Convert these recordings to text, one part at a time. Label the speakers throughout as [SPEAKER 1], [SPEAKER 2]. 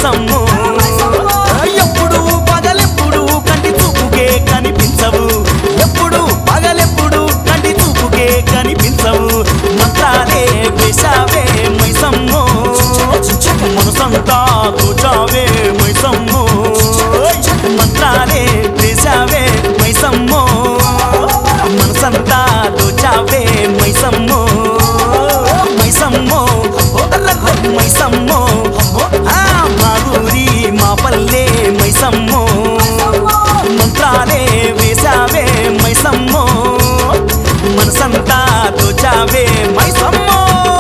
[SPEAKER 1] మైసమ్మో ఎప్పుడు పగలెప్పుడు కంటి చూపుకే కనిపించవు ఎప్పుడు పగలెప్పుడు కంటి చూపుకే కనిపించవు మంత్రాలే వేశావే మైసమ్మో మనసంతా దోచావే మైసమ్మో మంత్రాలే వేశావే మైసమ్మో మనసంతా దోచావే మైసమ్మో మైసమ్మో మైసమ్మో మా ఊరి మా పల్లె మైసమ్మో మంత్రాలే వేశావే మైసమ్మో మనసంతా దోచావే మైసమ్మో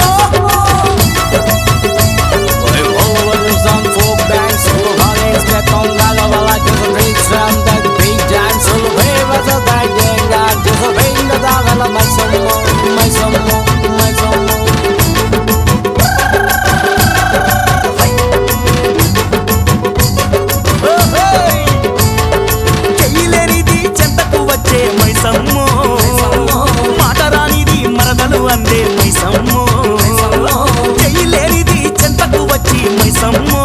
[SPEAKER 1] మైసమ్మో మాటరానిది మరదలు అందే మైసమ్మో చెయ్యలేనిది చెంతకు వచ్చి మైసమ్మో